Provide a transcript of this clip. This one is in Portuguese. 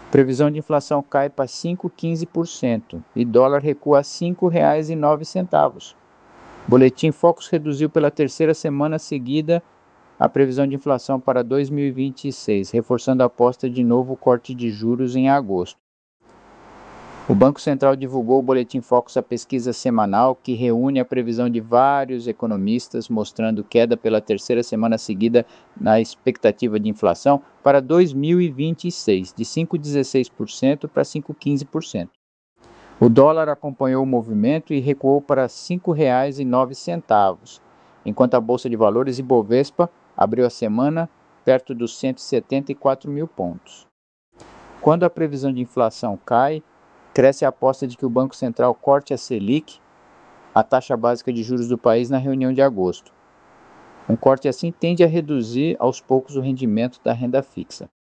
Previsão de inflação cai para 5,15% e dólar recua a R$ 5,09. Boletim Focus reduziu pela terceira semana seguida a previsão de inflação para 2026, reforçando a aposta de novo corte de juros em agosto. O Banco Central divulgou o Boletim Focus, a pesquisa semanal que reúne a previsão de vários economistas, mostrando queda pela terceira semana seguida na expectativa de inflação para 2026, de 5,16% para 5,15%. O dólar acompanhou o movimento e recuou para R$ 5,09, enquanto a Bolsa de Valores Ibovespa abriu a semana perto dos 174 mil pontos. Quando a previsão de inflação cai, cresce a aposta de que o Banco Central corte a Selic, a taxa básica de juros do país, na reunião de agosto. Um corte assim tende a reduzir aos poucos o rendimento da renda fixa.